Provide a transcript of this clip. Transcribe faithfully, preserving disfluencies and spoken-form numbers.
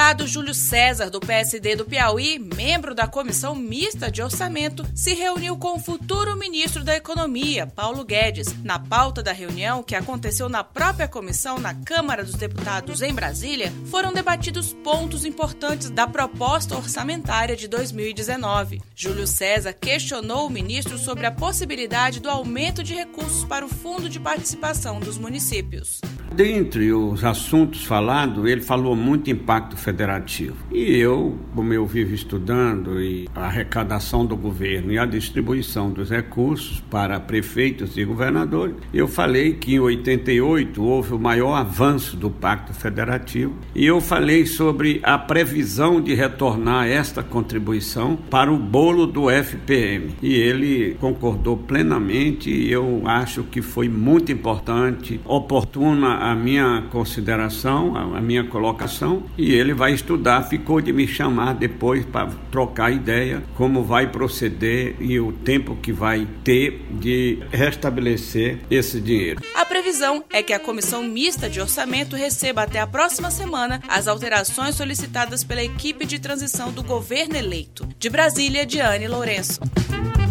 deputado Júlio César, do P S D do Piauí, membro da Comissão Mista de Orçamento, se reuniu com o futuro ministro da Economia, Paulo Guedes. Na pauta da reunião, que aconteceu na própria comissão na Câmara dos Deputados em Brasília, foram debatidos pontos importantes da proposta orçamentária de dois mil e dezenove. Júlio César questionou o ministro sobre a possibilidade do aumento de recursos para o Fundo de Participação dos Municípios. Dentre os assuntos falados, ele falou muito em pacto federativo. E eu, como eu vivo estudando e a arrecadação do governo e a distribuição dos recursos para prefeitos e governadores, eu falei que em oitenta e oito houve o maior avanço do pacto federativo e eu falei sobre a previsão de retornar esta contribuição para o bolo do F P M. E ele concordou plenamente e eu acho que foi muito importante, oportuna a minha consideração, a minha colocação, e ele vai estudar, ficou de me chamar depois para trocar ideia como vai proceder e o tempo que vai ter de restabelecer esse dinheiro. A previsão é que a Comissão Mista de Orçamento receba até a próxima semana as alterações solicitadas pela equipe de transição do governo eleito. De Brasília, Diane Lourenço.